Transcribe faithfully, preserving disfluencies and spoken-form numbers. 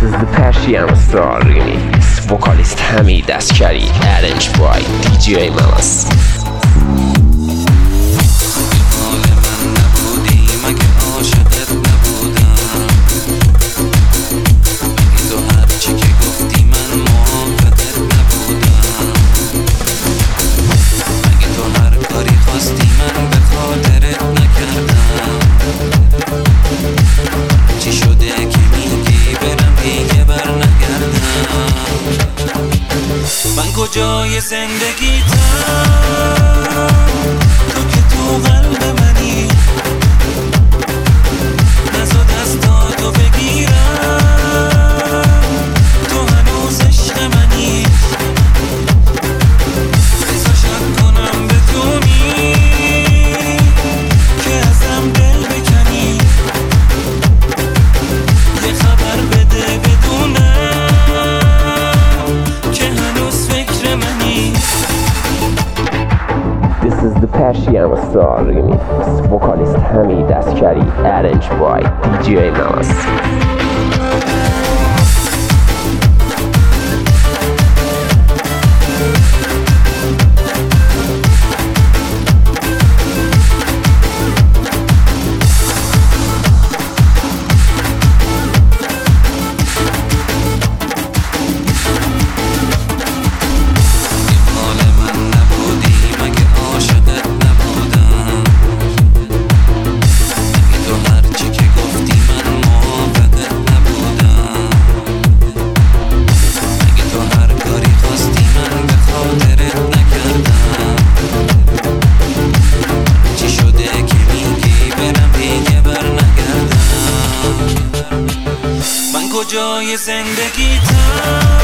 is the Persian Star Remix. Vocalist Hamid Askari, arranged by دی جی Mamas. کجای زندگی تو که تو قلب منی، نزا دستاتو بگیرم تو هنوز عشق منی، بزا شک کنم بتونی که ازم دل بکنی، یه خبر بده بدونم This is the Persian Star Remix. Vocalist Hamid Askari, arranged by دی جی Mamas. کجای زندگی